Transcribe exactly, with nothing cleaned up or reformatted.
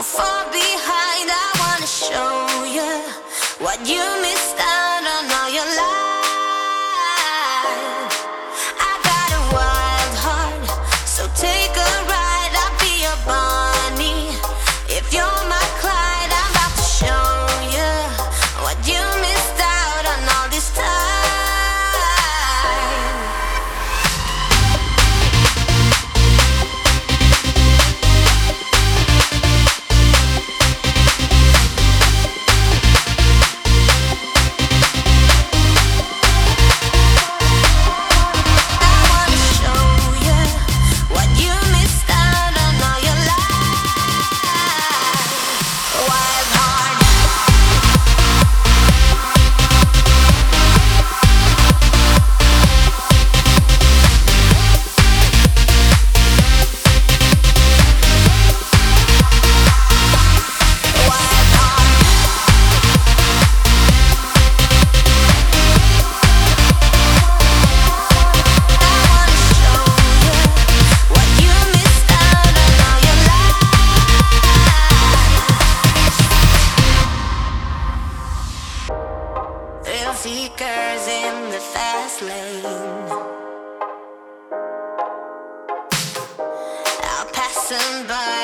far behind. I wanna show you what you missed out on all your life. I got a wild heart, so take a ride. I'll be your Bonnie if you're my Clyde. I'm about to show you what you missed out on all this time. Thrill seekers in the fast lane, out passing by.